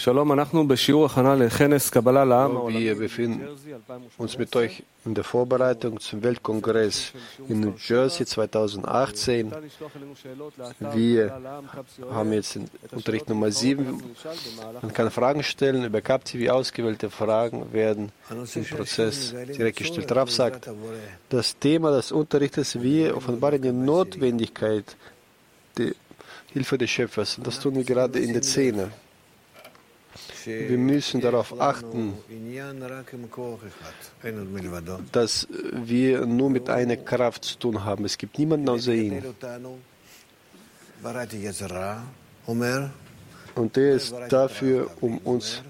Wir befinden uns mit euch in der Vorbereitung zum Weltkongress in New Jersey 2018. Wir haben jetzt den Unterricht Nummer 7. Man kann Fragen stellen über CapTV. Ausgewählte Fragen werden im Prozess direkt gestellt. Rav sagt, das Thema des Unterrichtes, wir offenbaren die Notwendigkeit der Hilfe des Schöpfers. Das tun wir gerade in der Szene. Wir müssen darauf achten, dass wir nur mit einer Kraft zu tun haben. Es gibt niemanden außer ihm. Und er ist dafür, um uns,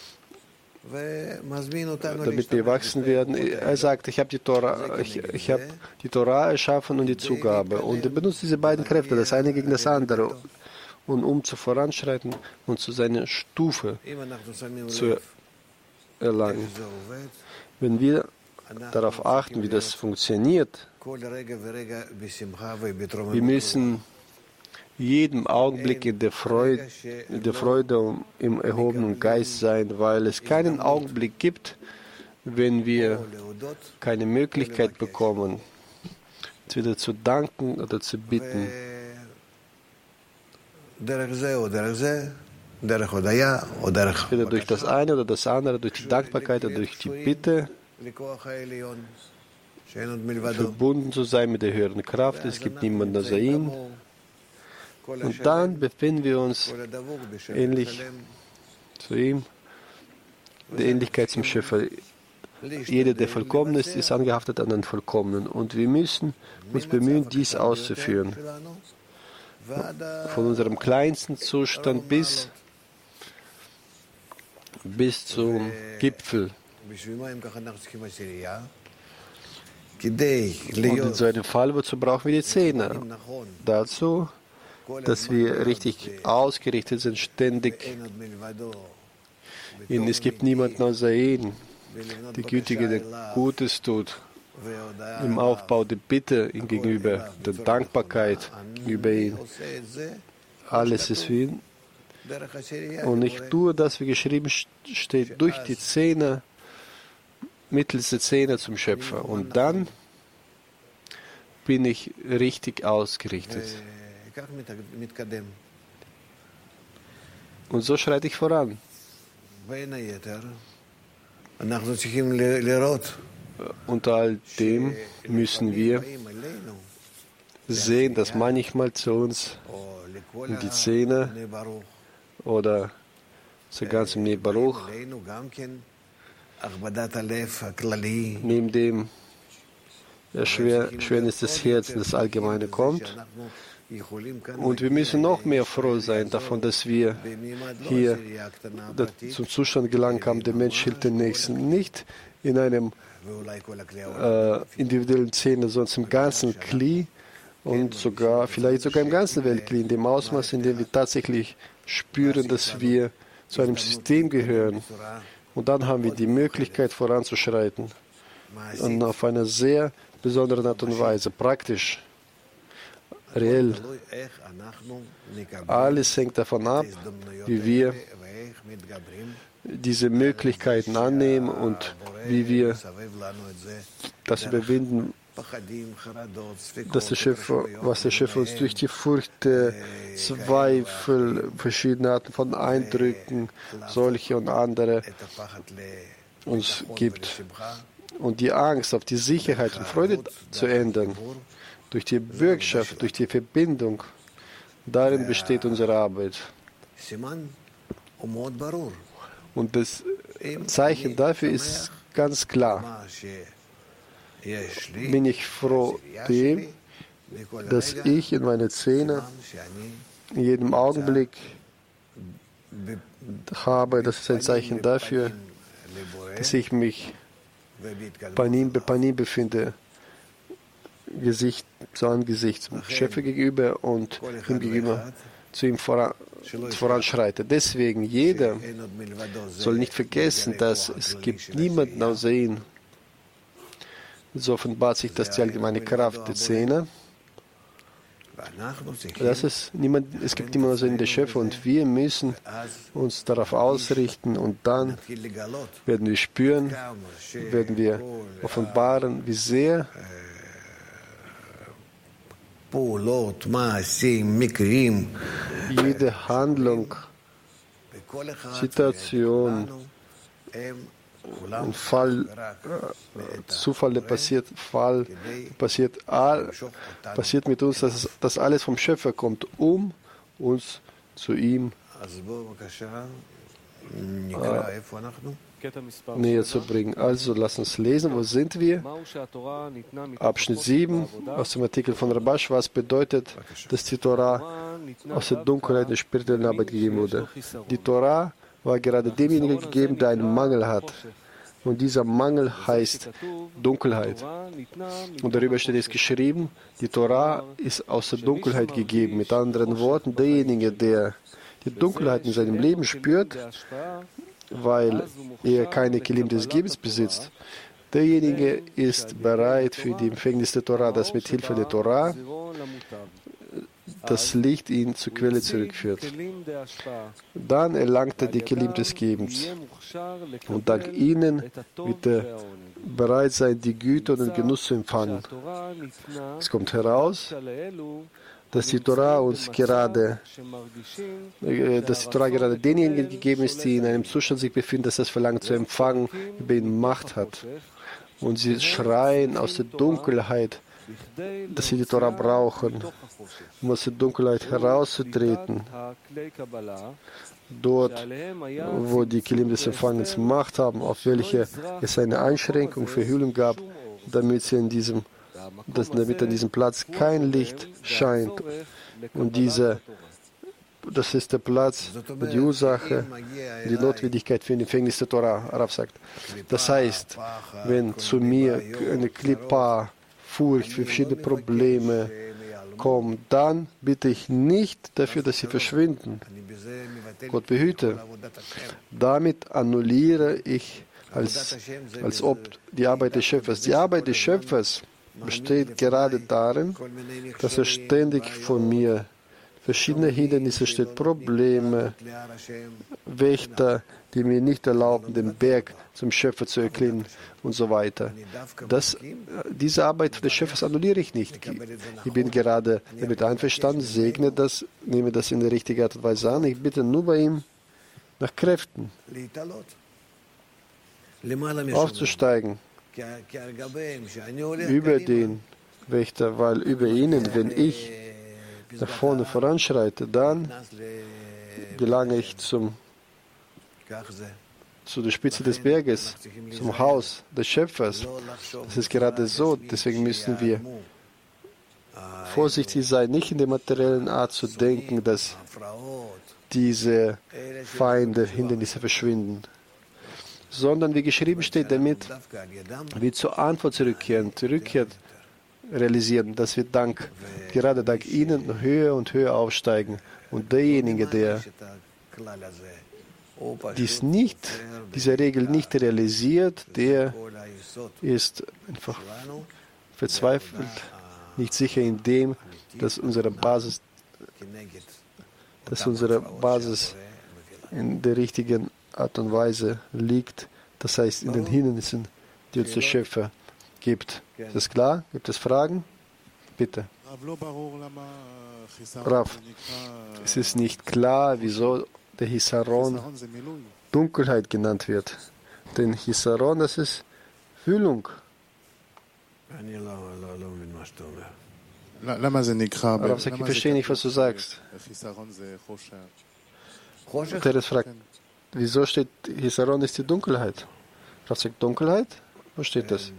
damit wir wachsen werden. Er sagt, ich habe die Torah erschaffen und die Zugabe. Und er benutzt diese beiden Kräfte, das eine gegen das andere. Und um zu voranschreiten und zu seiner Stufe zu erlangen. Wenn wir darauf achten, wie das funktioniert, wir müssen jeden Augenblick in der Freude und im erhobenen Geist sein, weil es keinen Augenblick gibt, wenn wir keine Möglichkeit bekommen, entweder zu danken oder zu bitten. Entweder durch das eine oder das andere, durch die Dankbarkeit oder durch die Bitte, verbunden zu sein mit der höheren Kraft. Es gibt niemanden außer ihm. Und dann befinden wir uns ähnlich zu ihm, der Ähnlichkeit zum Schöpfer. Jeder, der vollkommen ist, ist angehaftet an den Vollkommenen. Und wir müssen uns bemühen, dies auszuführen. Von unserem kleinsten Zustand bis zum Gipfel. Und in so einem Fall, wozu brauchen wir die Zähne? Dazu, dass wir richtig ausgerichtet sind, ständig. Es gibt niemanden außer ihn, der Gütige, der Gutes tut. Im Aufbau der Bitte ihm gegenüber, der Dankbarkeit über ihn. Alles ist für ihn. Und ich tue das, wie geschrieben steht, durch die Zähne, mittels der Zähne zum Schöpfer. Und dann bin ich richtig ausgerichtet. Und so schreite ich voran. Unter all dem müssen wir sehen, dass manchmal zu uns in die Zähne oder zu ganzem Nebaruch, neben dem Erschwernis des Herzens, das Allgemeine kommt. Und wir müssen noch mehr froh sein davon, dass wir hier zum Zustand gelangt haben, der Mensch hilft den Nächsten. Nicht in einem individuellen Szene, sondern im ganzen Kli und vielleicht sogar im ganzen Weltkli, in dem Ausmaß, in dem wir tatsächlich spüren, dass wir zu einem System gehören. Und dann haben wir die Möglichkeit voranzuschreiten. Und auf eine sehr besondere Art und Weise, praktisch, reell. Alles hängt davon ab, wie wir diese Möglichkeiten annehmen und wie wir das überwinden, was der Schöpfer uns durch die Furcht, Zweifel, verschiedene Arten von Eindrücken, solche und andere uns gibt. Und die Angst auf die Sicherheit und Freude zu ändern, durch die Bürgschaft, durch die Verbindung, darin besteht unsere Arbeit. Und das Zeichen dafür ist ganz klar. Bin ich froh dem, dass ich in meiner Zähne in jedem Augenblick habe, das ist ein Zeichen dafür, dass ich mich Panim befinde, Gesicht zu Angesicht zum Schöpfer gegenüber und ihm gegenüber zu ihm voranschreite. Deswegen, jeder soll nicht vergessen, dass es gibt niemanden außer ihm. So offenbart sich das die allgemeine Kraft der Zähne. Es gibt niemanden außer den Schöpfer und wir müssen uns darauf ausrichten und dann werden wir spüren, werden wir offenbaren, wie sehr jede Handlung, Situation, ein Zufall, der passiert mit uns, dass das alles vom Schöpfer kommt, um uns zu ihm näher zu bringen. Also lass uns lesen, wo sind wir? Abschnitt 7 aus dem Artikel von Rabash, was bedeutet, dass die Torah aus der Dunkelheit der spirituellen Arbeit gegeben wurde. Die Torah war gerade demjenigen gegeben, der einen Mangel hat. Und dieser Mangel heißt Dunkelheit. Und darüber steht es geschrieben, die Torah ist aus der Dunkelheit gegeben. Mit anderen Worten, derjenige, der die Dunkelheit in seinem Leben spürt, weil er keine Kelim des Gebens besitzt, derjenige ist bereit für die Empfängnis der Torah, dass mit Hilfe der Torah das Licht ihn zur Quelle zurückführt. Dann erlangt er die Kelim des Gebens. Und dank ihnen wird er bereit sein, die Güte und den Genuss zu empfangen. Es kommt heraus, dass die Torah gerade denjenigen gegeben ist, die in einem Zustand sich befinden, dass das Verlangen zu empfangen über ihn Macht hat. Und sie schreien aus der Dunkelheit, dass sie die Torah brauchen, um aus der Dunkelheit herauszutreten. Dort, wo die Kelim des Empfangens Macht haben, auf welche es eine Einschränkung für Hüllung gab, damit an diesem Platz kein Licht scheint. Und das ist der Platz, die Ursache, die Notwendigkeit für den Empfängnis der Torah, Rav sagt. Das heißt, wenn zu mir eine Klippa, Furcht für verschiedene Probleme kommen, dann bitte ich nicht dafür, dass sie verschwinden. Gott behüte. Damit annulliere ich als ob die Arbeit des Schöpfers. Die Arbeit des Schöpfers besteht gerade darin, dass er ständig von mir verschiedene Hindernisse stellt, Probleme, Wächter, die mir nicht erlauben, den Berg zum Schöpfer zu erklimmen und so weiter. Diese Arbeit des Schöpfers annulliere ich nicht. Ich bin gerade damit einverstanden, segne das, nehme das in der richtigen Art und Weise an. Ich bitte nur bei ihm nach Kräften aufzusteigen über den Wächter, weil über ihnen, wenn ich nach vorne voranschreite, dann gelange ich zu der Spitze des Berges, zum Haus des Schöpfers. Das ist gerade so, deswegen müssen wir vorsichtig sein, nicht in der materiellen Art zu denken, dass diese Feinde, Hindernisse verschwinden, sondern wie geschrieben steht, damit wir zur Antwort zurückkehren, realisieren, dass wir gerade dank ihnen höher und höher aufsteigen. Und derjenige, der diese Regel nicht realisiert, der ist einfach verzweifelt, nicht sicher in dem, dass unsere Basis in der richtigen Art und Weise liegt, das heißt in den Hindernissen, die uns der Schöpfer gibt. Ist das klar? Gibt es Fragen? Bitte. Rav, es ist nicht klar, wieso der Hisaron Dunkelheit genannt wird. Denn Hisaron, das ist Füllung. Rav sagt, ich verstehe nicht, was du sagst. Teres fragt, wieso steht Hisaron ist die Dunkelheit? Rav sagt, Dunkelheit? Wo steht das?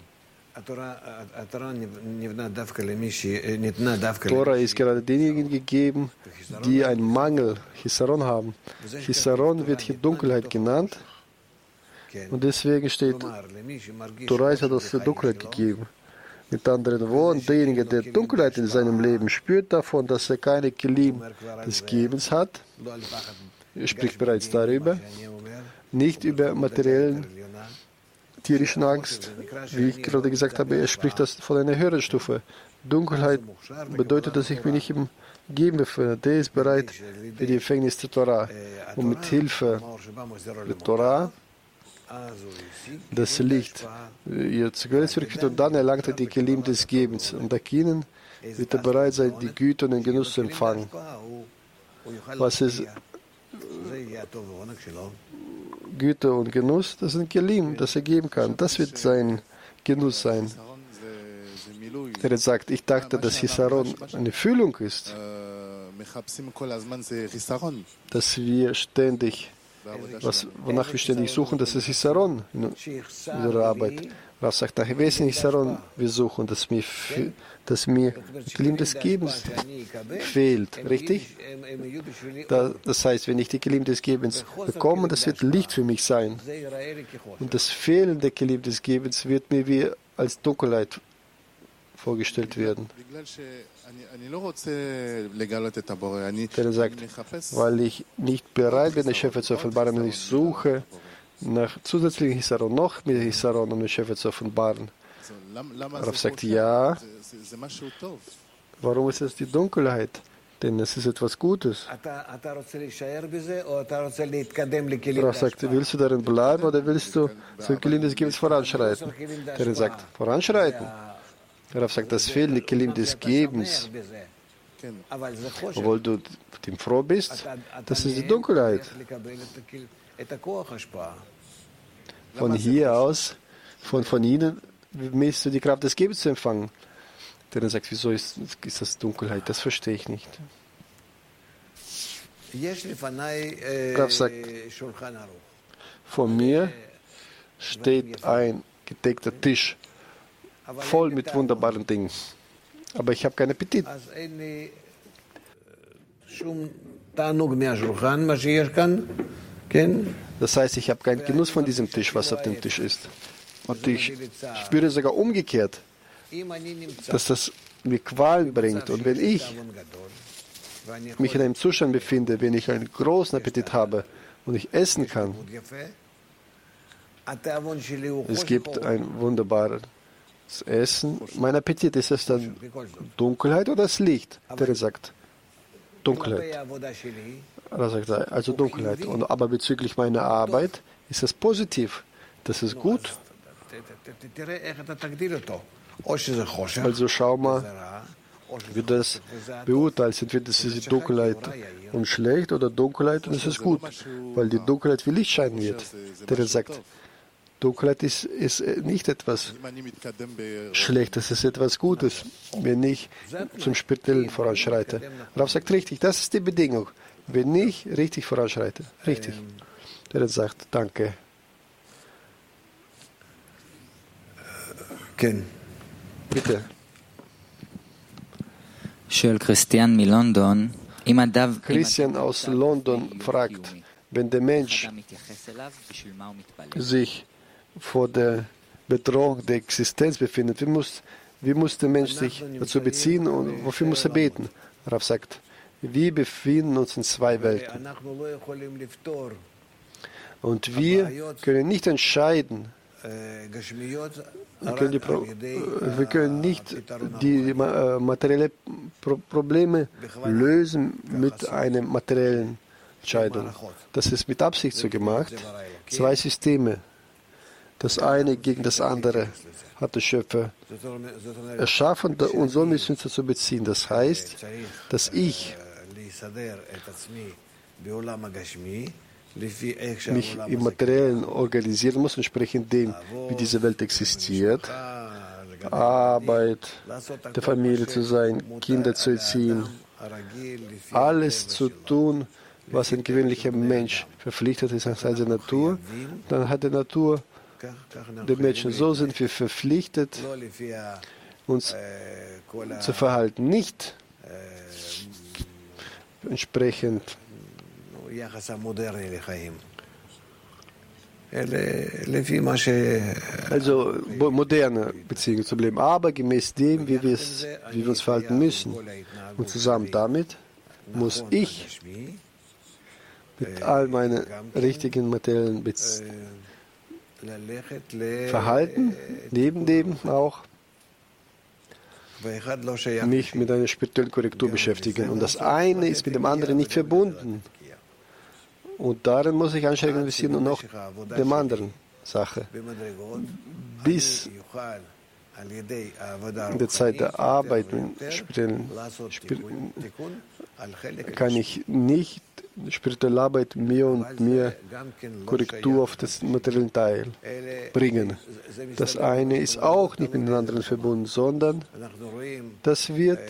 Tora ist gerade denjenigen gegeben, die einen Mangel, Hisaron haben. Hisaron wird hier Dunkelheit genannt und deswegen steht, Tora ist aus der Dunkelheit gegeben. Mit anderen Worten, derjenige, der Dunkelheit in seinem Leben spürt davon, dass er keine Kelim des Gebens hat, er spricht bereits darüber, nicht über materiellen tierischen Angst, wie ich gerade gesagt habe, er spricht das von einer höheren Stufe. Dunkelheit bedeutet, dass ich mich nicht im Geben befinde. Der ist bereit für die Empfängnis der Torah. Und mit Hilfe der Torah, das Licht, ihr zu Quelle zurückführt und dann erlangt er die Kelim des Gebens. Und nach ihnen wird er bereit sein, die Güte und den Genuss zu empfangen. Was ist Güte und Genuss? Das sind Kelim, das er geben kann. Das wird sein Genuss sein. Der sagt, ich dachte, dass Hisaron eine Fühlung ist, dass wir ständig, wonach wir ständig suchen, das ist Hisaron in unserer Arbeit. Rav sagt, nach welchem Hisaron wir suchen, dass mir Kelim des Gebens fehlt, richtig? Das heißt, wenn ich die Kelim des Gebens bekomme, das wird Licht für mich sein. Und das Fehlen der Kelim des Gebens wird mir wie als Dunkelheit vorgestellt werden. Der sagt, weil ich nicht bereit bin, den Schöpfer zu offenbaren, und ich suche nach zusätzlichen Hisaron, noch mehr Hisaron, um den Schöpfer zu offenbaren. Rav sagt, ja, warum ist es die Dunkelheit? Denn es ist etwas Gutes. Rav sagt, willst du darin bleiben oder willst du zum Kelim des Gebens voranschreiten? Der sagt, voranschreiten. Rav sagt, das fehlende Kelim des Gebens, obwohl du dem froh bist, das ist die Dunkelheit. Von hier aus, von ihnen, misst du die Kraft des Gebens zu empfangen. Der sagt, wieso ist das Dunkelheit? Das verstehe ich nicht. Rav sagt, vor mir steht ein gedeckter Tisch, voll mit wunderbaren Dingen. Aber ich habe keinen Appetit. Das heißt, ich habe keinen Genuss von diesem Tisch, was auf dem Tisch ist. Und ich spüre sogar umgekehrt, dass das mir Qualen bringt. Und wenn ich mich in einem Zustand befinde, wenn ich einen großen Appetit habe und ich essen kann, es gibt ein wunderbares Essen. Mein Appetit, ist es dann Dunkelheit oder das Licht? Der sagt Dunkelheit. Er sagt also Dunkelheit. Aber bezüglich meiner Arbeit ist das positiv. Das ist gut. Also schau mal, wie das beurteilt. Entweder ist es Dunkelheit und schlecht oder Dunkelheit und es ist gut. Weil die Dunkelheit wie Licht scheinen wird. Der sagt, Dunkelheit ist nicht etwas Schlechtes, es ist etwas Gutes, wenn ich zum Spirituellen voranschreite. Rav sagt richtig, das ist die Bedingung. Wenn ich richtig voranschreite. Richtig. Der sagt, danke. Bitte. Christian aus London fragt, wenn der Mensch sich vor der Bedrohung der Existenz befindet, wie muss der Mensch sich dazu beziehen und wofür muss er beten? Rav sagt, wir befinden uns in zwei Welten. Und wir können nicht entscheiden, wir können nicht die materiellen Probleme lösen mit einer materiellen Entscheidung. Das ist mit Absicht so gemacht. Zwei Systeme. Das eine gegen das andere hat der Schöpfer erschaffen und so müssen wir uns dazu beziehen. Das heißt, dass ich mich im Materiellen organisieren muss, entsprechend dem, wie diese Welt existiert. Arbeit, der Familie zu sein, Kinder zu erziehen, alles zu tun, was ein gewöhnlicher Mensch verpflichtet ist nach seiner Natur. Dann hat die Natur den Menschen, so sind wir verpflichtet, uns zu verhalten, nicht entsprechend also moderne Beziehungen zu leben, aber gemäß dem, wie wir uns verhalten müssen. Und zusammen damit muss ich mit all meinen richtigen materiellen Verhalten, Leben auch, mich mit einer spirituellen Korrektur beschäftigen. Und das eine ist mit dem anderen nicht verbunden. Und darin muss ich Anstrengungen investieren und auch dem anderen Sache. Bis in der Zeit der Arbeit kann ich nicht spirituelle Arbeit mehr und mehr Korrektur auf das materielle Teil bringen. Das eine ist auch nicht mit dem anderen verbunden, sondern das wird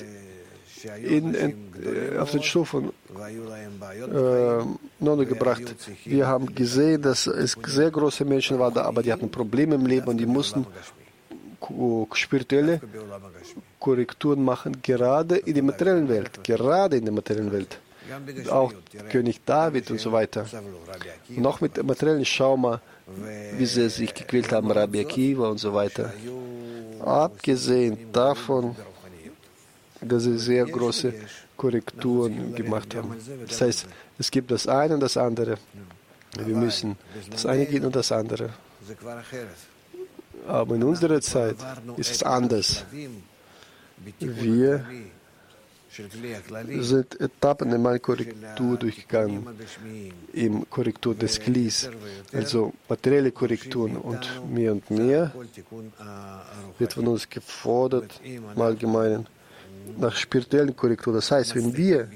auf den Stufen gebracht. Wir haben gesehen, dass es sehr große Menschen waren, aber die hatten Probleme im Leben und die mussten spirituelle Korrekturen machen, gerade in der materiellen Welt. Auch König David und so weiter. Und auch mit materiellen, schau mal, wie sie sich gequält haben, Rabbi Akiva und so weiter. Abgesehen davon, dass sie sehr große Korrekturen gemacht haben. Das heißt, es gibt das eine und das andere. Wir müssen das eine gehen und das andere. Aber in unserer Zeit ist es anders. Wir sind Etappen in meiner Korrektur durchgegangen, im Korrektur des Klis, also materielle Korrekturen und mehr wird von uns gefordert, im Allgemeinen, nach spirituellen Korrektur. Das heißt, wenn wir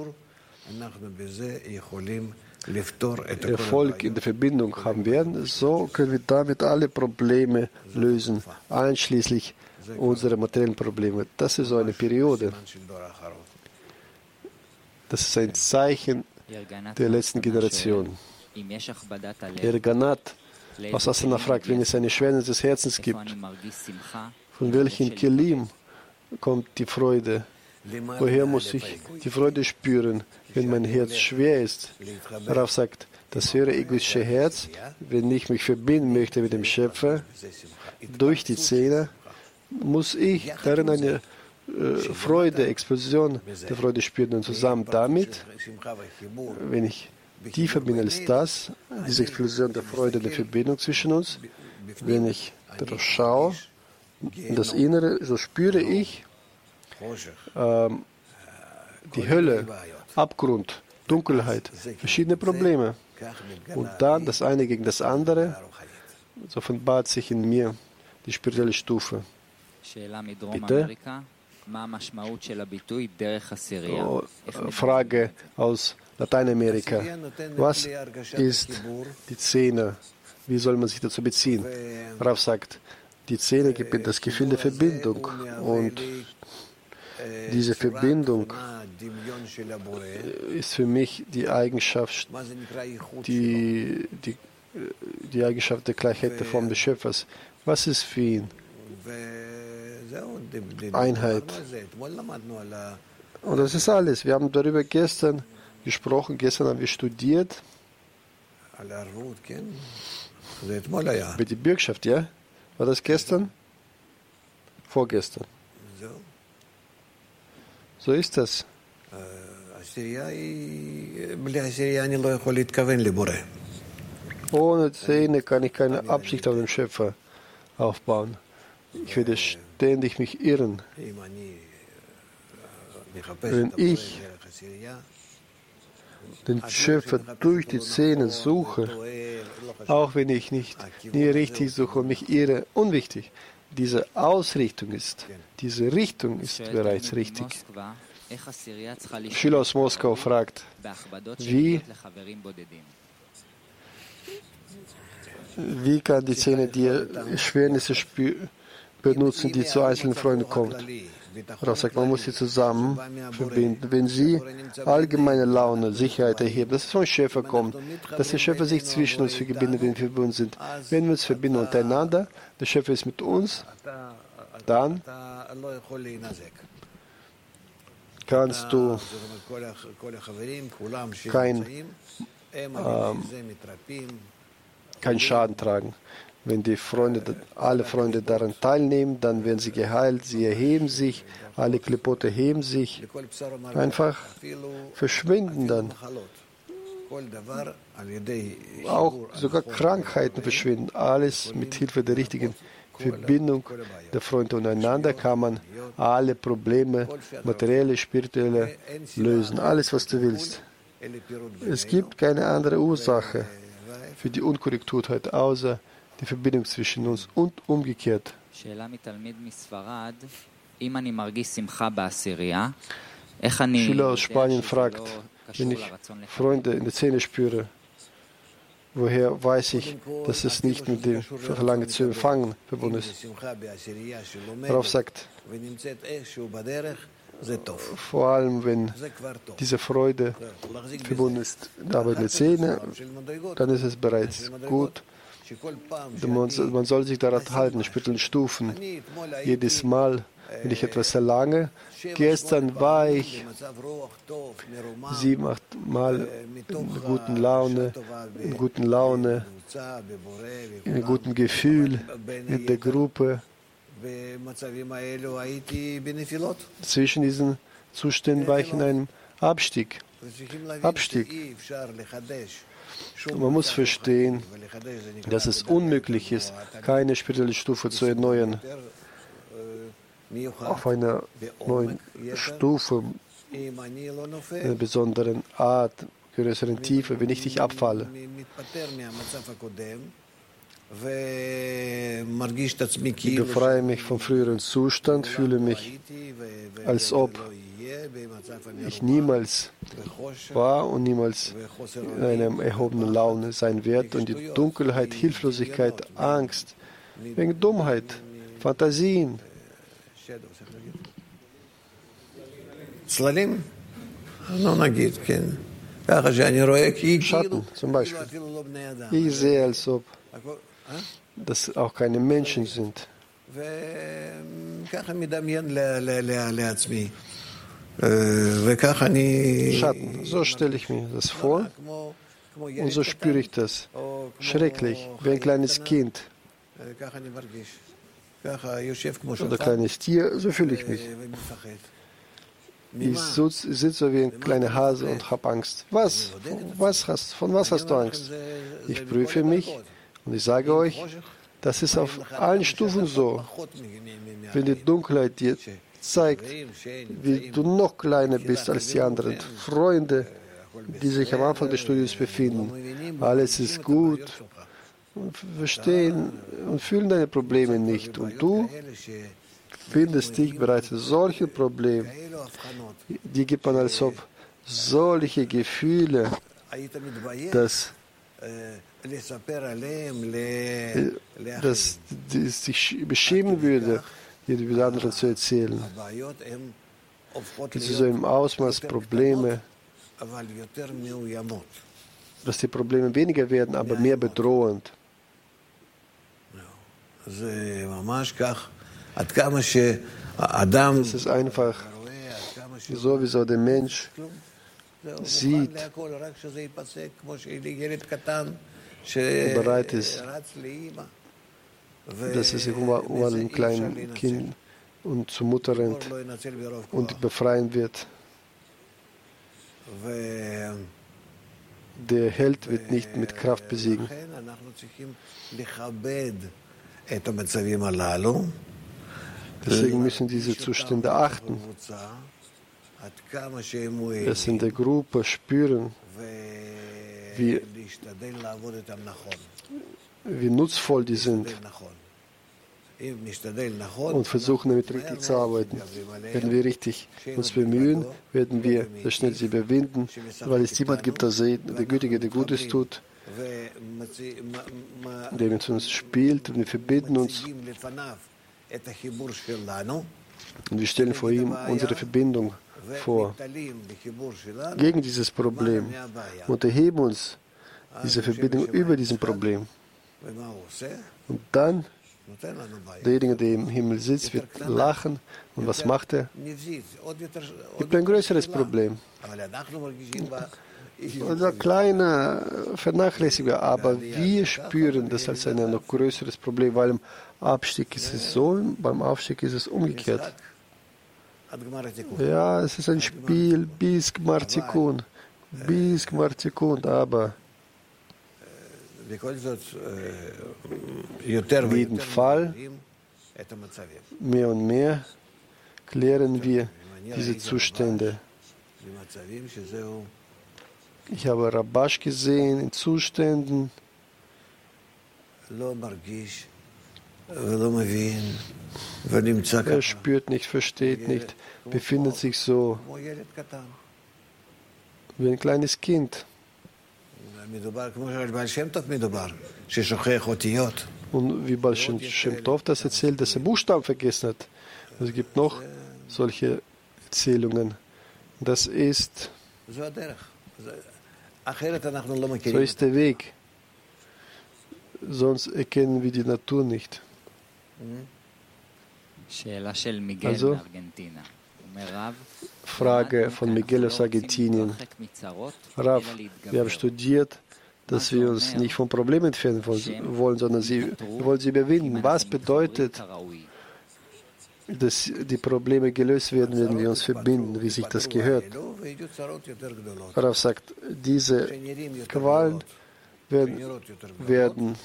Erfolg in der Verbindung haben werden, so können wir damit alle Probleme lösen, einschließlich unserer materiellen Probleme. Das ist so eine Periode. Das ist ein Zeichen der letzten Generation. Erganat aus Asana fragt, wenn es eine Schwernis des Herzens gibt, von welchen Kelim kommt die Freude? Woher muss ich die Freude spüren, wenn mein Herz schwer ist? Rav sagt, das höhere egoistische Herz, wenn ich mich verbinden möchte mit dem Schöpfer, durch die Zähne, muss ich darin eine Freude, Explosion der Freude spüren. Und zusammen damit, wenn ich die verbinde, ist das, diese Explosion der Freude, der Verbindung zwischen uns, wenn ich darauf schaue, in das Innere, so spüre ich die Hölle, Abgrund, Dunkelheit, verschiedene Probleme. Und dann das eine gegen das andere, so offenbart sich in mir die spirituelle Stufe. Bitte? Frage aus Lateinamerika. Was ist die Szene? Wie soll man sich dazu beziehen? Rav sagt, die Szene gibt das Gefühl der Verbindung. Und diese Verbindung ist für mich die Eigenschaft, die Eigenschaft der Gleichheit der Form des Schöpfers. Was ist für ihn? Einheit. Und das ist alles. Wir haben darüber gestern gesprochen, gestern haben wir studiert. Über die Bürgschaft, ja? War das gestern? Vorgestern. So ist das. Ohne Zähne kann ich keine Absicht auf den Schöpfer aufbauen. Ich werde ständig mich irren. Wenn ich den Schöpfer durch die Zähne suche, auch wenn ich nie richtig suche und mich irre, unwichtig. Diese Ausrichtung diese Richtung ist bereits richtig. Schüler aus Moskau fragt, wie kann die Zähne die Schwernisse benutzen, die zu einzelnen Freunden kommt? Rav sagt, man muss sie zusammen verbinden. Wenn sie allgemeine Laune, Sicherheit erheben, dass es vom Schöpfer kommt, dass der Schöpfer sich zwischen uns verbindet, wenn wir verbunden sind. Wenn wir uns verbinden untereinander, der Schöpfer ist mit uns, dann kannst du keinen Schaden tragen. Wenn die alle Freunde daran teilnehmen, dann werden sie geheilt, sie erheben sich, alle Klipote heben sich, einfach verschwinden dann. Auch sogar Krankheiten verschwinden. Alles mit Hilfe der richtigen Verbindung der Freunde untereinander kann man alle Probleme, materielle, spirituelle, lösen. Alles, was du willst. Es gibt keine andere Ursache für die Unkorrektheit, außer die Verbindung zwischen uns und umgekehrt. Schüler aus Spanien fragt, wenn ich Freunde in der Szene spüre, woher weiß ich, dass es nicht mit dem Verlangen zu empfangen verbunden ist? Darauf sagt, vor allem wenn diese Freude verbunden ist damit mit Szene, dann ist es bereits gut. Man soll sich daran halten, spirituellen Stufen. Jedes Mal, wenn ich etwas erlange, gestern war ich 7, 8 Mal in guten Laune, in einem guten Gefühl mit der Gruppe. Zwischen diesen Zuständen war ich in einem Abstieg. Und man muss verstehen, dass es unmöglich ist, keine spirituelle Stufe zu erneuern. Auf einer neuen Stufe, einer besonderen Art, größeren Tiefe, wenn ich nicht abfalle. Ich befreie mich vom früheren Zustand, fühle mich, als ob ich niemals war und niemals in einer erhobenen Laune sein werde. Und die Dunkelheit, Hilflosigkeit, Angst, wegen Dummheit, Fantasien. Schatten zum Beispiel. Ich sehe, als ob das auch keine Menschen sind. Schatten, so stelle ich mir das vor und so spüre ich das. Schrecklich, wie ein kleines Kind oder ein kleines Tier, so fühle ich mich. Ich sitze wie ein kleiner Hase und habe Angst. Von was hast du Angst? Ich prüfe mich und ich sage euch, das ist auf allen Stufen so. Wenn die Dunkelheit dir zeigt, wie du noch kleiner bist als die anderen Freunde, die sich am Anfang des Studiums befinden, alles ist gut und verstehen und fühlen deine Probleme nicht. Und du findest dich bereits in solchen Problemen. Die gibt man als ob solche Gefühle, dass sich beschämen würde, die mit anderen zu erzählen. Es ist so im Ausmaß Probleme, dass die Probleme weniger werden, aber mehr bedrohend. Es ist einfach sowieso der Mensch sieht, bereit ist, dass es sich um ein kleines Kind und zur Mutter rennt und befreien wird. Der Held wird nicht mit Kraft besiegen. Deswegen müssen diese Zustände achten, es in der Gruppe spüren, wie nutzvoll die sind und versuchen damit richtig zu arbeiten. Wenn wir richtig uns bemühen, werden wir sehr schnell sie überwinden, weil es jemand gibt, der Gütige, der Gutes tut, der mit uns spielt und wir verbinden uns und wir stellen vor ihm unsere Verbindung vor, gegen dieses Problem und erheben uns diese Verbindung über diesem Problem. Und dann, derjenige, der im Himmel sitzt, wird lachen. Und was macht er? Gibt ein größeres Problem. Oder kleiner, vernachlässiger, aber wir spüren das als ein noch größeres Problem, weil im Abstieg ist es so, beim Aufstieg ist es umgekehrt. Ja, es ist ein Spiel bis Gmar Tikkun. bis Gmartikun, aber in jedem Fall, mehr und mehr, klären wir diese Zustände. Ich habe Rabash gesehen in Zuständen, er spürt nicht, versteht nicht, befindet sich so wie ein kleines Kind. Und wie Baal Shem Tov das erzählt, dass er Buchstaben vergessen hat. Es gibt noch solche Erzählungen. Das ist, so ist der Weg. Sonst erkennen wir die Natur nicht. Also, Frage von Miguel aus Argentinien. Rav, wir haben studiert, dass wir uns nicht von Problemen entfernen wollen, sondern wir wollen sie überwinden. Was bedeutet, dass die Probleme gelöst werden, wenn wir uns verbinden, wie sich das gehört? Rav sagt, diese Qualen werden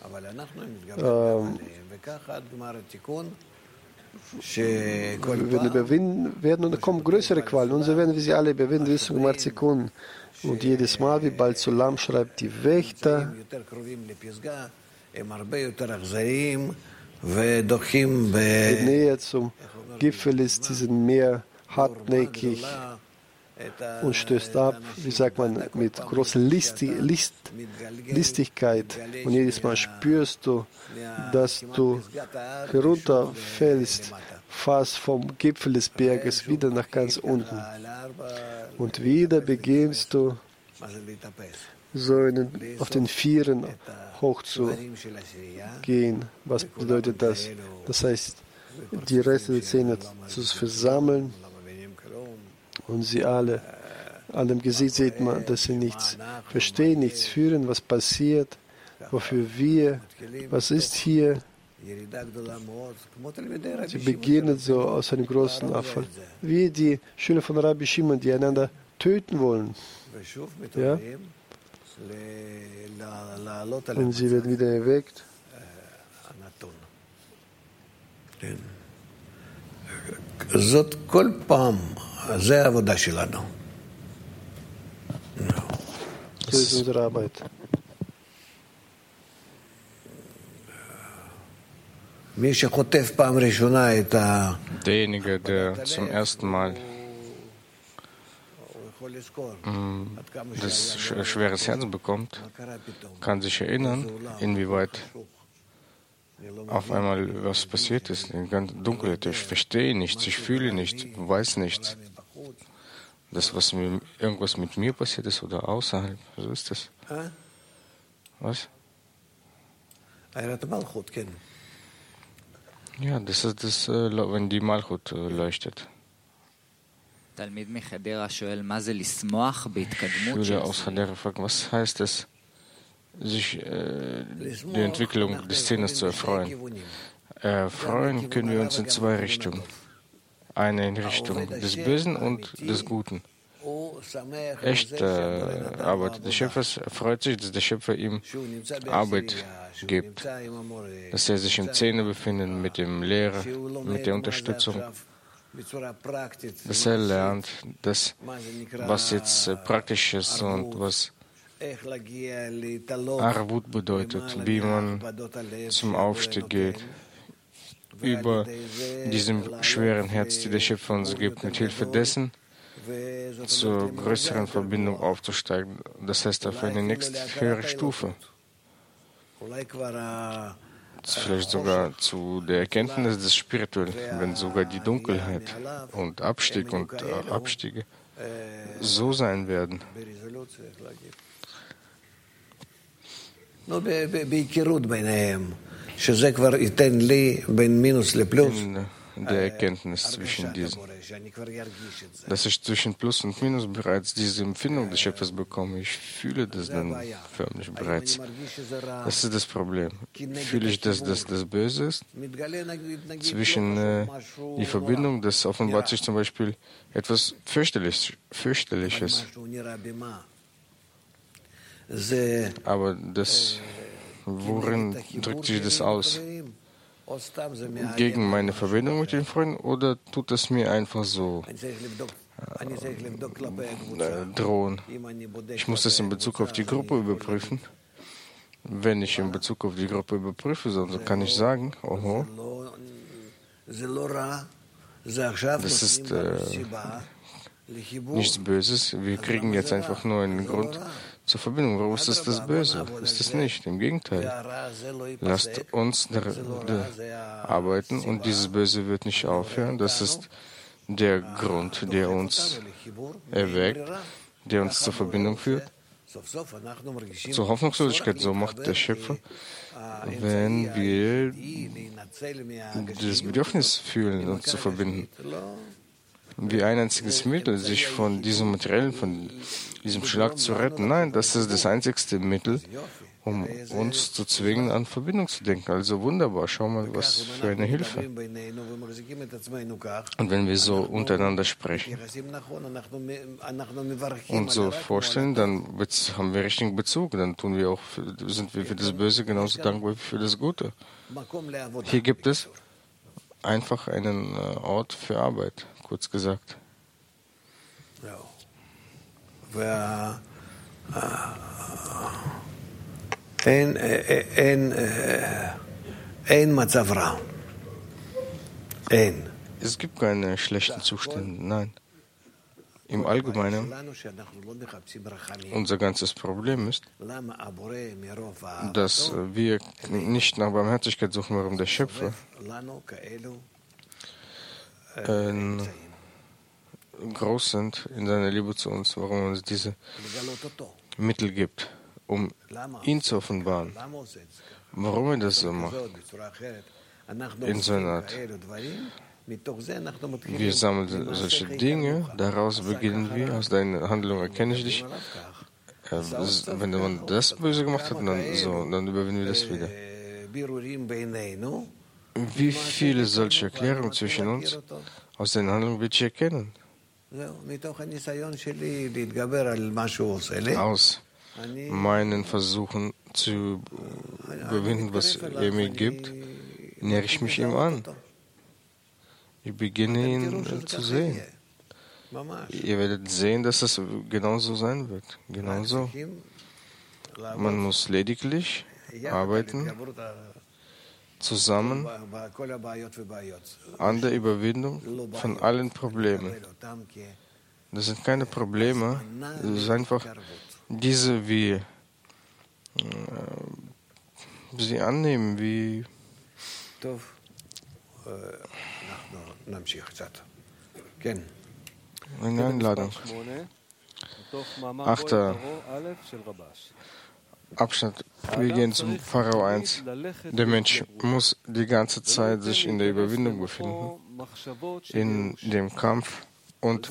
überwinden werden und da kommen größere Qualen. Und so werden wir sie alle überwinden, bis zum Marzikun. Und jedes Mal, wie bald Sulam schreibt, die Wächter, je näher zum Gipfel ist, sie sind mehr hartnäckig und stößt ab, wie sagt man, mit großer Listigkeit. Und jedes Mal spürst du, dass du herunterfällst, fast vom Gipfel des Berges wieder nach ganz unten. Und wieder beginnst du, so auf den Vieren hochzugehen. Was bedeutet das? Das heißt, die Reste der Zähne zu versammeln und sie alle, an dem Gesicht sieht man, dass sie nichts verstehen, nichts fühlen, was passiert, wofür wir, was ist hier. Sie beginnen so aus einem großen Abfall, wie die Schüler von Rabbi Shimon, die einander töten wollen. Ja? Und sie werden wieder erweckt. זאת כל פעם, זה העבודה שלנו. Das ist unsere Arbeit. Derjenige, der zum ersten Mal das schweres Herz bekommt, kann sich erinnern, inwieweit auf einmal was passiert ist. In ganz Dunkelheit. Ich verstehe nichts, ich fühle nichts, weiß nichts. Das, was irgendwas mit mir passiert ist oder außerhalb, so ist das. Was? Ja, das ist das, wenn die Malchut leuchtet. Schüler aus Hadera fragt, was heißt es, sich die Entwicklung des Szenes zu erfreuen? Erfreuen können wir uns in zwei Richtungen. Eine in Richtung des Bösen und des Guten. Echte Arbeit des Schöpfers freut sich, dass der Schöpfer ihm Arbeit gibt, dass er sich in Szene befindet mit dem Lehrer, mit der Unterstützung, dass er lernt, dass, was jetzt praktisch ist und was Arvut bedeutet, wie man zum Aufstieg geht, über diesem schweren Herz, die der Schöpfer uns gibt, mit Hilfe dessen zur größeren Verbindung aufzusteigen, das heißt auf eine nächste höhere Stufe. Vielleicht sogar zu der Erkenntnis des Spirituellen, wenn sogar die Dunkelheit und Abstieg und Abstiege so sein werden. In der Erkenntnis zwischen diesen. Dass ich zwischen Plus und Minus bereits diese Empfindung des Schöpfers bekomme. Ich fühle das dann förmlich bereits. Das ist das Problem. Fühle ich, dass das Böse ist? Zwischen die Verbindung, das offenbart sich zum Beispiel etwas Fürchterliches. Aber das, worin drückt sich das aus? Gegen meine Verbindung mit den Freunden oder tut es mir einfach so drohen? Ich muss das in Bezug auf die Gruppe überprüfen. Wenn ich in Bezug auf die Gruppe überprüfe, dann kann ich sagen, oho, das ist nichts Böses. Wir kriegen jetzt einfach nur einen Grund zur Verbindung. Warum ist das Böse? Ist es nicht. Im Gegenteil. Lasst uns arbeiten und dieses Böse wird nicht aufhören. Das ist der Grund, der uns erweckt, der uns zur Verbindung führt, zur Hoffnungslosigkeit. So macht der Schöpfer, wenn wir das Bedürfnis fühlen, uns zu verbinden. Wie ein einziges Mittel, sich von diesem Materiellen, von diesem Schlag zu retten. Nein, das ist das einzigste Mittel, um uns zu zwingen, an Verbindung zu denken. Also wunderbar, schau mal, was für eine Hilfe. Und wenn wir so untereinander sprechen und so vorstellen, dann haben wir richtigen Bezug. Dann sind wir für das Böse genauso dankbar wie für das Gute. Hier gibt es einfach einen Ort für Arbeit, kurz gesagt. Es gibt keine schlechten Zustände, nein. Im Allgemeinen, unser ganzes Problem ist, dass wir nicht nach Barmherzigkeit suchen, warum der Schöpfer groß sind in seiner Liebe zu uns, warum er uns diese Mittel gibt, um ihn zu offenbaren. Warum er das so macht? In so einer Art. Wir sammeln solche Dinge, daraus beginnen wir, aus deiner Handlung erkenne ich dich. Wenn man das Böse gemacht hat, dann überwinden wir das wieder. Wie viele solche Erklärungen zwischen uns aus den Handlungen wird ich erkennen? Aus meinen Versuchen zu überwinden, was er mir gibt, nähere ich mich ihm an. Ich beginne ihn zu sehen. Ihr werdet sehen, dass es genauso sein wird. Genauso. Man muss lediglich arbeiten, zusammen an der Überwindung von allen Problemen. Das sind keine Probleme, das ist einfach diese, wie sie annehmen, wie eine Einladung. 8. Abschnitt. Wir gehen zum Pharao 1. Der Mensch muss die ganze Zeit sich in der Überwindung befinden, in dem Kampf und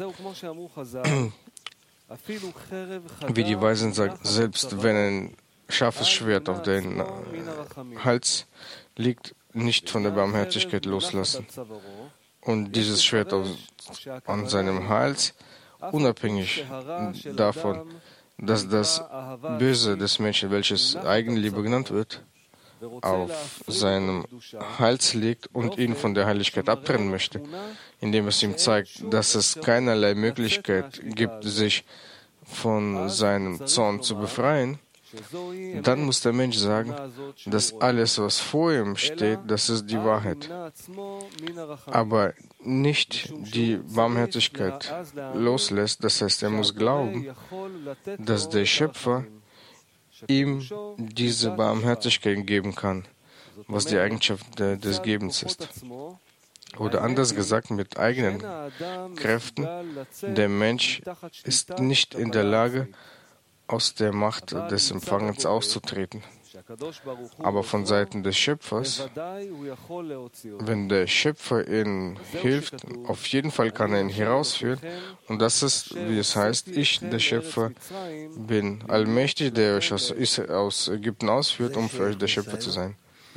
wie die Weisen sagen, selbst wenn ein scharfes Schwert auf den Hals liegt, nicht von der Barmherzigkeit loslassen. Und dieses Schwert an seinem Hals, unabhängig davon, dass das Böse des Menschen, welches Eigenliebe genannt wird, auf seinem Hals liegt und ihn von der Heiligkeit abtrennen möchte, indem es ihm zeigt, dass es keinerlei Möglichkeit gibt, sich von seinem Zorn zu befreien, dann muss der Mensch sagen, dass alles, was vor ihm steht, das ist die Wahrheit. Aber nicht die Barmherzigkeit loslässt, das heißt, er muss glauben, dass der Schöpfer ihm diese Barmherzigkeit geben kann, was die Eigenschaft des Gebens ist. Oder anders gesagt, mit eigenen Kräften, der Mensch ist nicht in der Lage, aus der Macht des Empfangens auszutreten. Aber von Seiten des Schöpfers, wenn der Schöpfer ihnen hilft, auf jeden Fall kann er ihn herausführen. Und das ist, wie es heißt, ich, der Schöpfer, bin allmächtig, der euch aus Ägypten ausführt, um für euch der Schöpfer zu sein.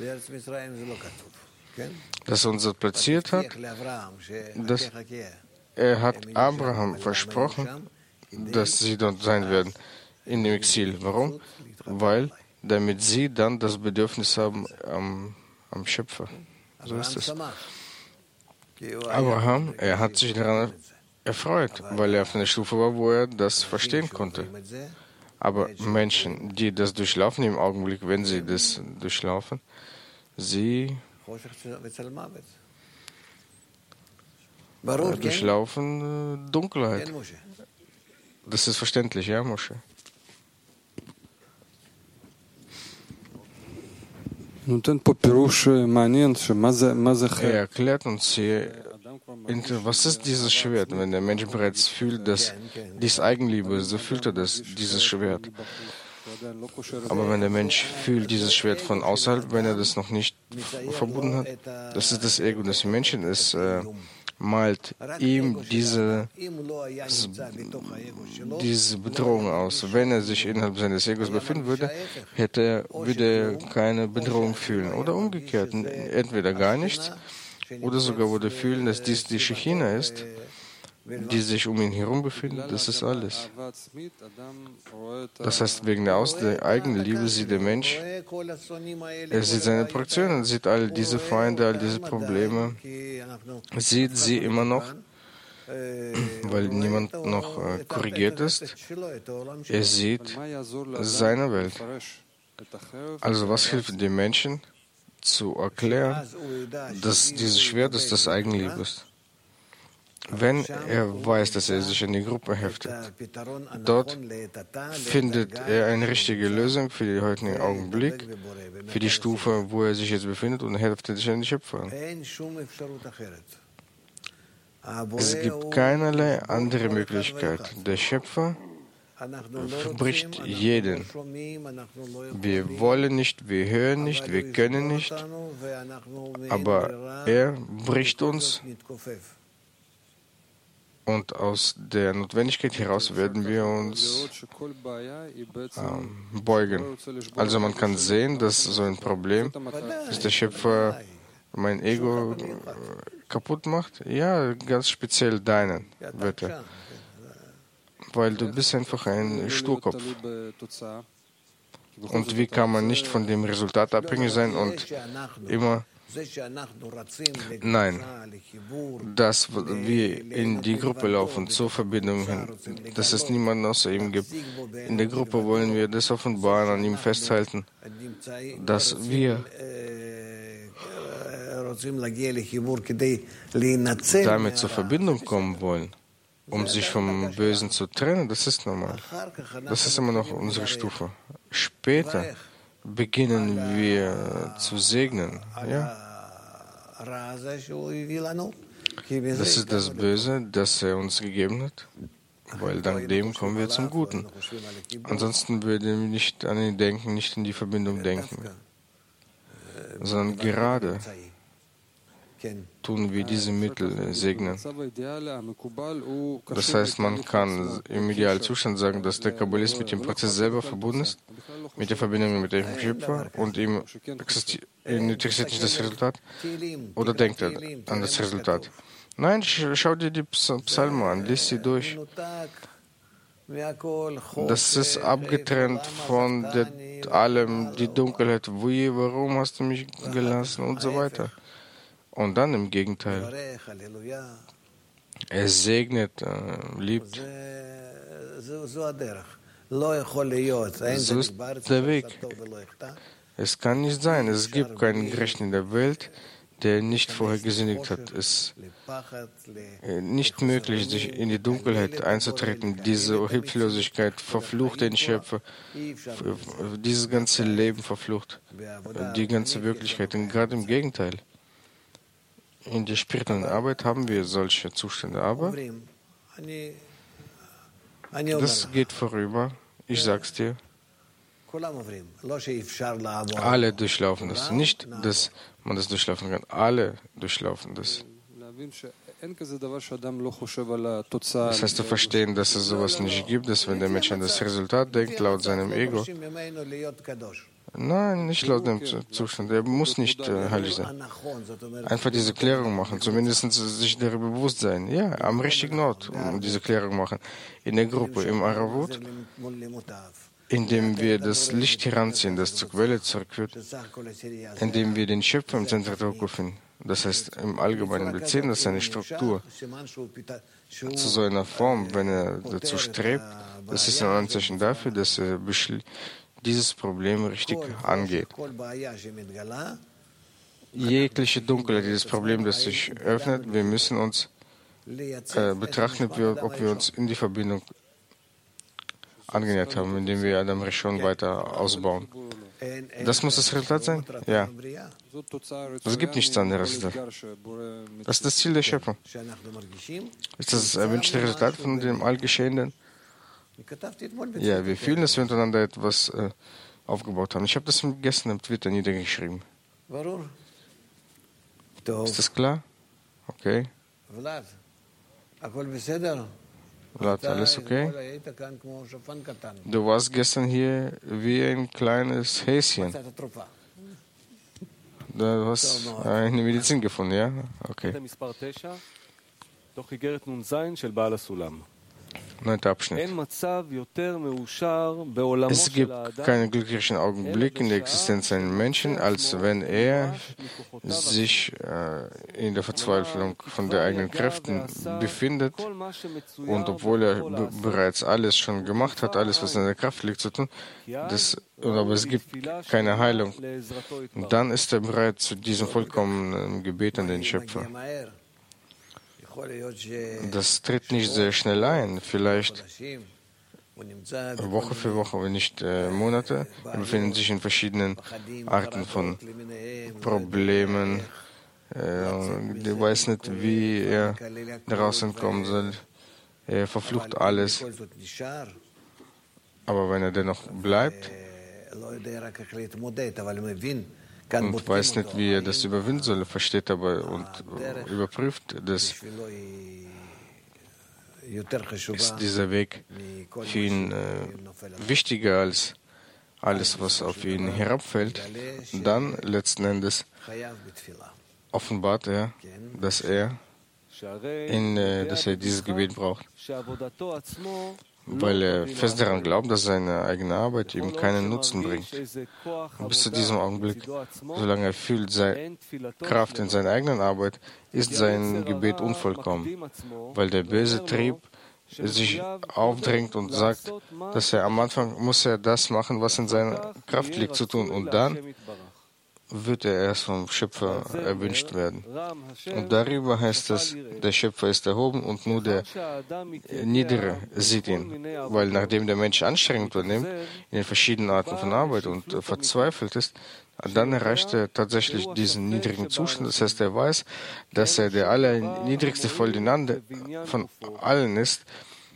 Dass er uns das platziert hat, dass er hat Abraham versprochen, dass sie dort sein werden, in dem Exil. Warum? Weil damit sie dann das Bedürfnis haben am Schöpfer. So ist es. Abraham, er hat sich daran erfreut, weil er auf einer Stufe war, wo er das verstehen konnte. Aber Menschen, die das durchlaufen im Augenblick, wenn sie das durchlaufen, sie durchlaufen Dunkelheit. Das ist verständlich, ja, Moshe? Er erklärt uns hier, was ist dieses Schwert, wenn der Mensch bereits fühlt, dass dies Eigenliebe ist, so fühlt er das, dieses Schwert. Aber wenn der Mensch fühlt dieses Schwert von außerhalb, wenn er das noch nicht verbunden hat, das ist das Ego des Menschen, es malt ihm diese Bedrohung aus. Wenn er sich innerhalb seines Egos befinden würde, würde er keine Bedrohung fühlen. Oder umgekehrt, entweder gar nichts, oder sogar würde fühlen, dass dies die Shechina ist, die sich um ihn herum befindet, das ist alles. Das heißt, wegen der eigenen Liebe sieht der Mensch, er sieht seine Projektionen, sieht all diese Feinde, all diese Probleme, sieht sie immer noch, weil niemand noch korrigiert ist. Er sieht seine Welt. Also was hilft dem Menschen zu erklären, dass dieses Schwert ist, das Eigenliebe ist? Wenn er weiß, dass er sich an die Gruppe heftet, dort findet er eine richtige Lösung für den heutigen Augenblick, für die Stufe, wo er sich jetzt befindet, und heftet sich an die Schöpfer. Es gibt keinerlei andere Möglichkeit. Der Schöpfer bricht jeden. Wir wollen nicht, wir hören nicht, wir können nicht, aber er bricht uns. Und aus der Notwendigkeit heraus werden wir uns beugen. Also man kann sehen, dass so ein Problem, dass der Schöpfer mein Ego kaputt macht. Ja, ganz speziell deinen Wörter. Weil du bist einfach ein Sturkopf. Und wie kann man nicht von dem Resultat abhängig sein und immer... Nein, dass wir in die Gruppe laufen, zur Verbindung hin, dass es niemanden außer ihm gibt. In der Gruppe wollen wir das offenbaren, an ihm festhalten, dass wir damit zur Verbindung kommen wollen, um sich vom Bösen zu trennen. Das ist normal. Das ist immer noch unsere Stufe. Später beginnen wir zu segnen. Ja? Das ist das Böse, das er uns gegeben hat, weil dank dem kommen wir zum Guten. Ansonsten würden wir nicht an ihn denken, nicht in die Verbindung denken, sondern gerade tun wir diese Mittel segnen. Das heißt, man kann im Idealzustand sagen, dass der Kabbalist mit dem Prozess selber verbunden ist, mit der Verbindung mit dem Schöpfer, und ihm interessiert nicht das Resultat, oder denkt er an das Resultat. Nein, schau dir die Psalmen an, lies sie durch. Das ist abgetrennt von allem, die Dunkelheit, warum hast du mich gelassen und so weiter. Und dann im Gegenteil. Er segnet, liebt. So ist der Weg. Es kann nicht sein, es gibt keinen Gerechten in der Welt, der nicht vorher gesündigt hat. Es ist nicht möglich, sich in die Dunkelheit einzutreten. Diese Hilflosigkeit verflucht den Schöpfer. Dieses ganze Leben verflucht die ganze Wirklichkeit. Und gerade im Gegenteil. In der spirituellen Arbeit haben wir solche Zustände, aber das geht vorüber. Ich sag's dir. Alle durchlaufen das. Nicht, dass man das durchlaufen kann. Alle durchlaufen das. Das heißt, zu verstehen, dass es sowas nicht gibt, dass wenn der Mensch an das Resultat denkt, laut seinem Ego, nein, nicht laut dem Zustand, er muss nicht heilig sein. Einfach diese Klärung machen, zumindest sich darüber bewusst sein. Ja, am richtigen Ort diese Klärung machen. In der Gruppe, im Aravut, indem wir das Licht heranziehen, das zur Quelle zurückführt, indem wir den Schöpfer im Zentrum der Ruhe finden. Das heißt, im Allgemeinen beziehen, das ist eine Struktur zu so einer Form, wenn er dazu strebt, das ist ein Anzeichen dafür, dass er dieses Problem richtig angeht. Jegliche Dunkelheit, dieses Problem, das sich öffnet, wir müssen uns betrachten, ob wir uns in die Verbindung angenähert haben, indem wir Adam Rishon weiter ausbauen. Das muss das Resultat sein? Ja. Es gibt nichts anderes. Das ist das Ziel der Schöpfung. Ist das erwünschte Resultat von dem Allgeschehenen? Ja, wir fühlen, dass wir untereinander etwas aufgebaut haben. Ich habe das gestern im Twitter niedergeschrieben. Ist das klar? Okay. Vlad, alles okay? Du warst gestern hier wie ein kleines Häschen. Du hast eine Medizin gefunden, ja? Okay. 9. Abschnitt. Es gibt keinen glücklichen Augenblick in der Existenz eines Menschen, als wenn er sich in der Verzweiflung von den eigenen Kräften befindet und obwohl er bereits alles schon gemacht hat, alles, was in seiner Kraft liegt, zu tun, aber es gibt keine Heilung. Und dann ist er bereit zu diesem vollkommenen Gebet an den Schöpfer. Das tritt nicht sehr schnell ein, vielleicht Woche für Woche, wenn nicht Monate. Er befindet sich in verschiedenen Arten von Problemen. Er weiß nicht, wie er daraus entkommen soll. Er verflucht alles. Aber wenn er dennoch bleibt und weiß nicht, wie er das überwinden soll, versteht aber und überprüft das, ist dieser Weg für ihn wichtiger als alles, was auf ihn herabfällt. Dann letzten Endes offenbart er, dass er dieses Gebet braucht, weil er fest daran glaubt, dass seine eigene Arbeit ihm keinen Nutzen bringt. Und bis zu diesem Augenblick, solange er fühlt Kraft in seiner eigenen Arbeit, ist sein Gebet unvollkommen, weil der böse Trieb sich aufdrängt und sagt, dass er am Anfang muss er das machen, was in seiner Kraft liegt zu tun, und dann wird er erst vom Schöpfer erwünscht werden. Und darüber heißt es, der Schöpfer ist erhoben und nur der Niedere sieht ihn. Weil nachdem der Mensch Anstrengung unternimmt, in den verschiedenen Arten von Arbeit und verzweifelt ist, dann erreicht er tatsächlich diesen niedrigen Zustand. Das heißt, er weiß, dass er der allerniedrigste von allen ist.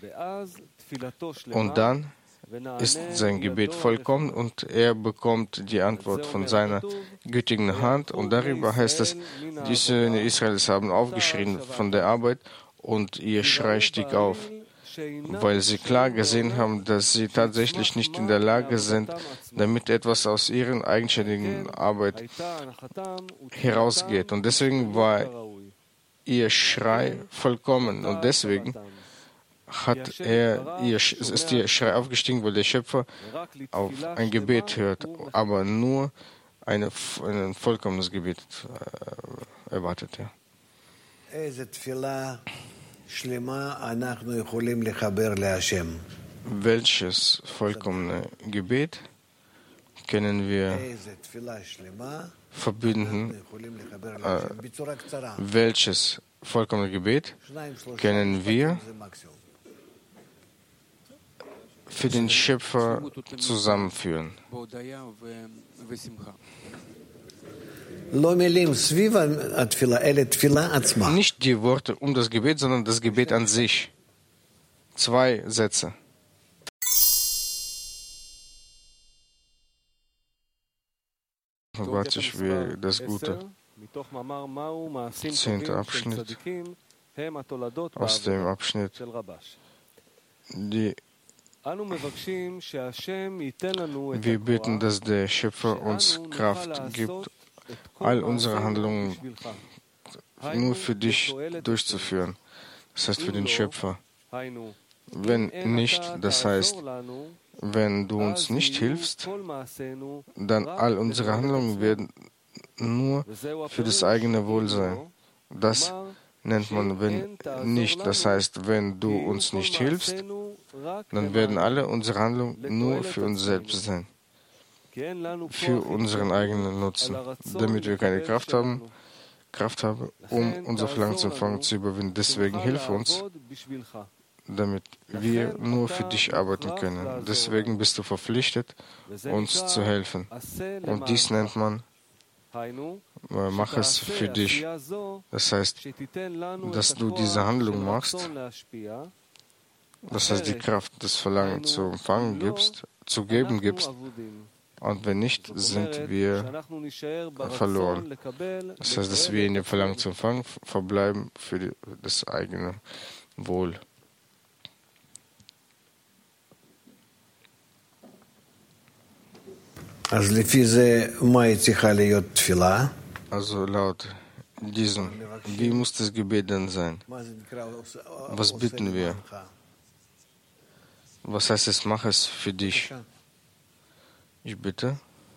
Und dann ist sein Gebet vollkommen und er bekommt die Antwort von seiner gütigen Hand. Und darüber heißt es, die Söhne Israels haben aufgeschrien von der Arbeit und ihr Schrei stieg auf, weil sie klar gesehen haben, dass sie tatsächlich nicht in der Lage sind, damit etwas aus ihrer eigenständigen Arbeit herausgeht. Und deswegen war ihr Schrei vollkommen und deswegen ist ihr Schrei aufgestiegen, weil der Schöpfer auf ein Gebet hört, aber nur ein vollkommenes Gebet erwartet. Ja. Welches vollkommene Gebet können wir verbinden? Welches vollkommene Gebet können wir für den Schöpfer zusammenführen? Nicht die Worte um das Gebet, sondern das Gebet an sich. 2 Sätze. offenbart sich wie das Gute. 10. Abschnitt aus dem Abschnitt. Wir bitten, dass der Schöpfer uns Kraft gibt, all unsere Handlungen nur für dich durchzuführen. Das heißt für den Schöpfer. Wenn nicht, das heißt, wenn du uns nicht hilfst, dann all unsere Handlungen werden nur für das eigene Wohl sein. Das nennt man wenn nicht. Das heißt, wenn du uns nicht hilfst, dann werden alle unsere Handlungen nur für uns selbst sein. Für unseren eigenen Nutzen. Damit wir keine Kraft haben, um unser Verlangen zum Empfang zu überwinden. Deswegen hilf uns, damit wir nur für dich arbeiten können. Deswegen bist du verpflichtet, uns zu helfen. Und dies nennt man, mach es für dich. Das heißt, dass du diese Handlung machst, das heißt, die Kraft des Verlangens zu empfangen gibst, zu geben gibst. Und wenn nicht, sind wir verloren. Das heißt, dass wir in dem Verlangen zu empfangen verbleiben für das eigene Wohl. Also laut diesem, wie muss das Gebet denn sein? Was bitten wir? Was heißt es, mach es für dich? Ich bitte.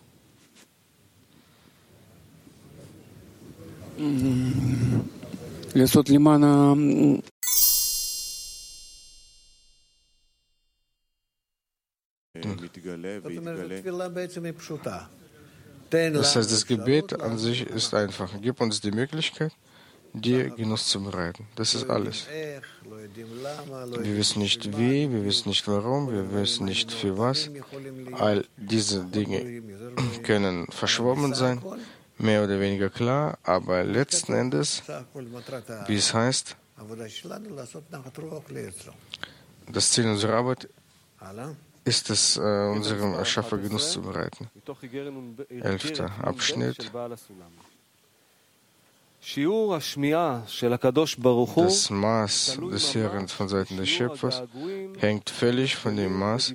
Das heißt, das Gebet an sich ist einfach. Gib uns die Möglichkeit, dir Genuss zu bereiten. Das ist alles. Wir wissen nicht wie, wir wissen nicht warum, wir wissen nicht für was. All diese Dinge können verschwommen sein, mehr oder weniger klar, aber letzten Endes, wie es heißt, das Ziel unserer Arbeit ist es, unserem Erschaffer Genuss zu bereiten. 11. Abschnitt. Das Maß des Hörens von Seiten des Schöpfers hängt völlig von dem Maß,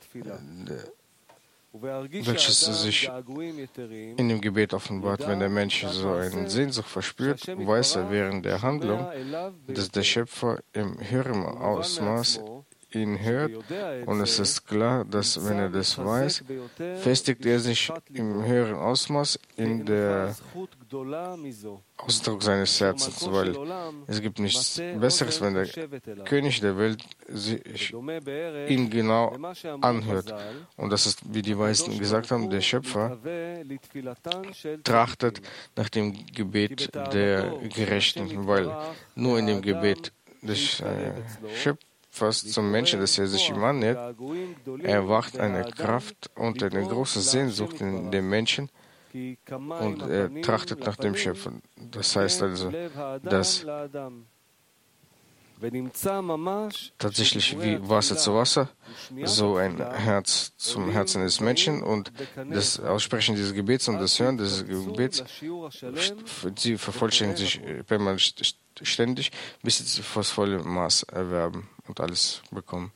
welches sich in dem Gebet offenbart. Wenn der Mensch so eine Sehnsucht verspürt, weiß er während der Handlung, dass der Schöpfer im höheren Ausmaß ihn hört, und es ist klar, dass wenn er das weiß, festigt er sich im höheren Ausmaß in der Ausdruck seines Herzens, weil es gibt nichts Besseres, wenn der König der Welt sich ihn genau anhört. Und das ist, wie die Weisen gesagt haben, der Schöpfer trachtet nach dem Gebet der Gerechten, weil nur in dem Gebet des Schöpfers zum Menschen, dass er sich ihm annähert, erwacht eine Kraft und eine große Sehnsucht in dem Menschen, und er trachtet nach dem Schöpfer. Das heißt also, dass tatsächlich wie Wasser zu Wasser, so ein Herz zum Herzen des Menschen, und das Aussprechen dieses Gebets und das Hören dieses Gebets, sie vervollständigen sich permanent ständig, bis sie das volle Maß erwerben und alles bekommen.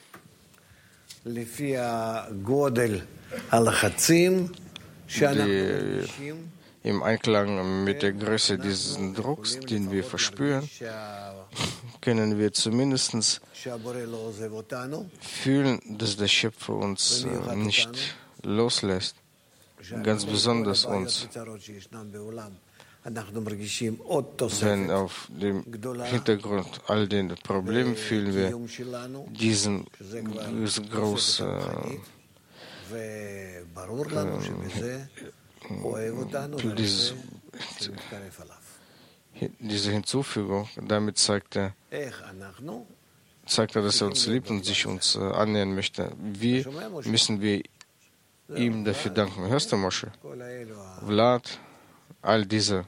Im Einklang mit der Größe dieses Drucks, den wir verspüren, können wir zumindest fühlen, dass der Schöpfer uns nicht loslässt, ganz besonders uns. Wenn auf dem Hintergrund all den Problemen fühlen wir diesen großen diese Hinzufügung, damit zeigt er, dass er uns liebt und sich uns annähern möchte. Wie müssen wir ihm dafür danken? Hörst du, Moshe? Vlad, all diese.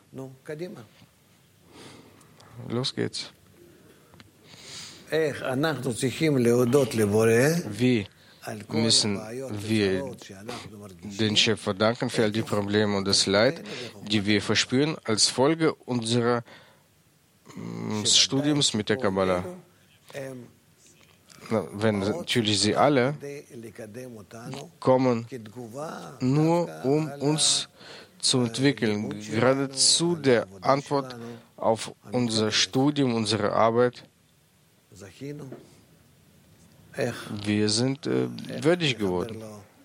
Los geht's. Wie müssen wir den Schöpfer danken für all die Probleme und das Leid, die wir verspüren als Folge unseres Studiums mit der Kabbalah. Wenn natürlich sie alle kommen, nur um uns zu entwickeln, geradezu der Antwort auf unser Studium, unsere Arbeit. Wir sind würdig geworden.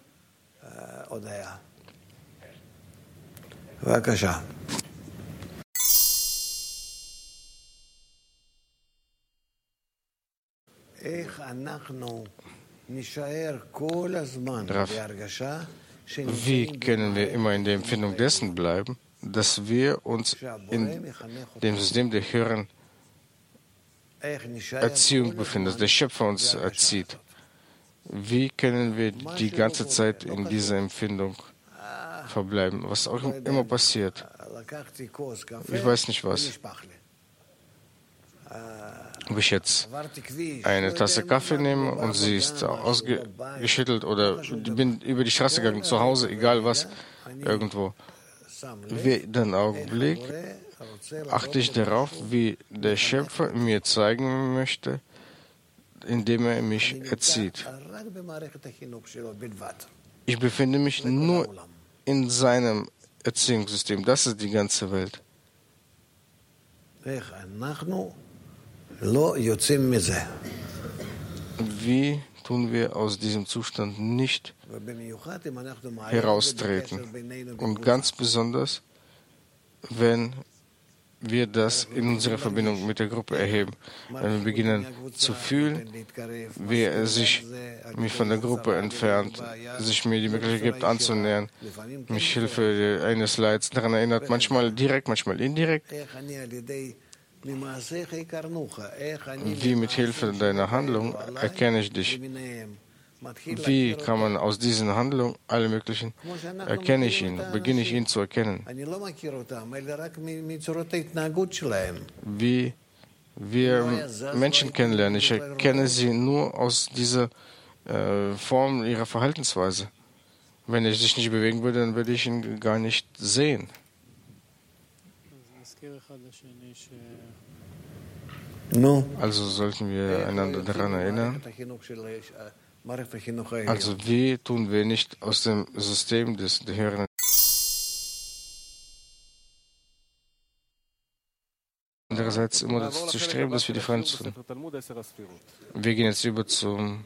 Wie können wir immer in der Empfindung dessen bleiben, dass wir uns in dem System der höheren Erziehung befinden, dass der Schöpfer uns erzieht? Wie können wir die ganze Zeit in dieser Empfindung verbleiben, was auch immer passiert? Ich weiß nicht was. Ob ich jetzt eine Tasse Kaffee nehme und sie ist ausgeschüttelt oder bin über die Straße gegangen, zu Hause, egal was, irgendwo. Den Augenblick achte ich darauf, wie der Schöpfer mir zeigen möchte, indem er mich erzieht. Ich befinde mich nur in seinem Erziehungssystem. Das ist die ganze Welt. Wie tun wir aus diesem Zustand nicht heraustreten? Und ganz besonders, wenn wir das in unserer Verbindung mit der Gruppe erheben. Wenn wir beginnen zu fühlen, wie er sich mich von der Gruppe entfernt, sich mir die Möglichkeit gibt, anzunähern, mich Hilfe eines Leids daran erinnert, manchmal direkt, manchmal indirekt, wie mit Hilfe deiner Handlung erkenne ich dich. Wie kann man aus diesen Handlungen, alle möglichen, erkenne ich ihn, beginne ich ihn zu erkennen. Wie wir Menschen kennenlernen, ich erkenne sie nur aus dieser Form ihrer Verhaltensweise. Wenn er sich nicht bewegen würde, dann würde ich ihn gar nicht sehen. Also sollten wir einander daran erinnern. Also wie tun wir nicht aus dem System der höheren andererseits immer dazu zu streben, dass wir die Freien finden. Wir gehen jetzt über zum